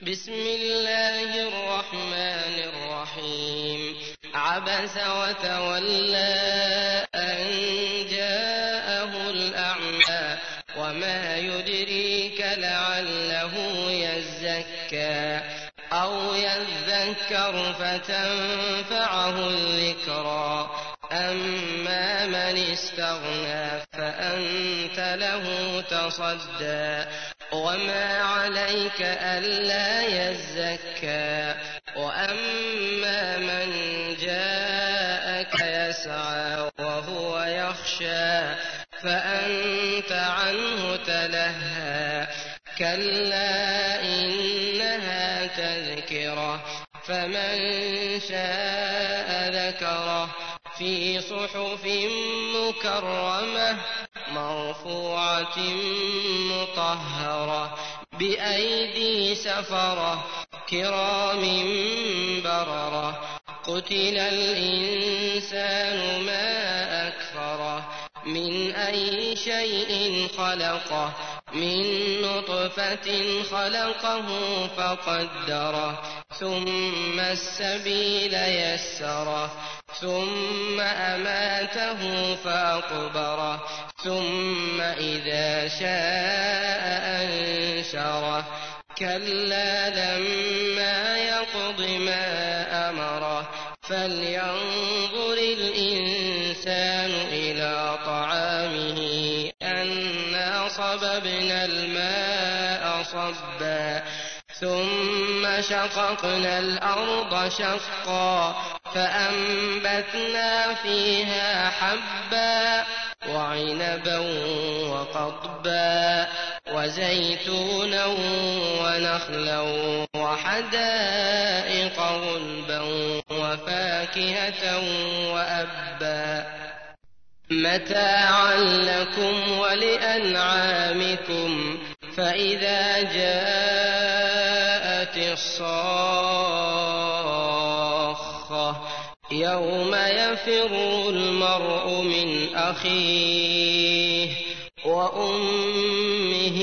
بسم الله الرحمن الرحيم عبس وتولى أن جاءه الأعمى وما يدريك لعله يزكى أو يذكر فتنفعه الذكرى أما من استغنى فأنت له تصدى وما عليك ألا يزكى وأما من جاءك يسعى وهو يخشى فأنت عنه تلهى كلا إنها تذكرة فمن شاء ذكره في صحف مكرمة مرفوعة مطهرة بأيدي سفرة كرام بررة قتل الإنسان ما أكفره من أي شيء خلقه من نطفة خلقه فقدره ثم السبيل يسره ثم أماته فأقبره ثم إذا شاء أنشره كلا لما يقض ما أمره فلينظر الإنسان إلى طعامه أنا صببنا الماء صبا ثم شققنا الأرض شقا فأنبتنا فيها حبا وعنبا وقضبا وزيتونا ونخلا وحدائق غلبا وفاكهة وأبا متاعا لكم ولأنعامكم فإذا جاءت الصاخة يوم يفر المرء من أخيه وأمه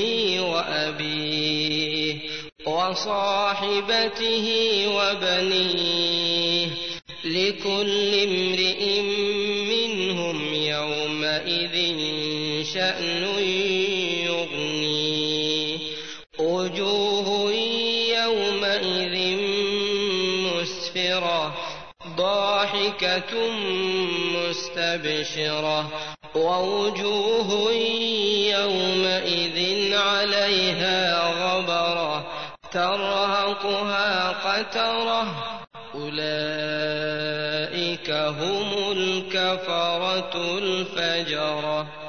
وأبيه وصاحبته وبنيه لكل امرئ منهم يومئذ شأن يغنيه وجوه يومئذ مسفرة ضاحكة مستبشرة ووجوه يومئذ عليها غبرة ترهقها قترة أولئك هم الكفرة الفجرة.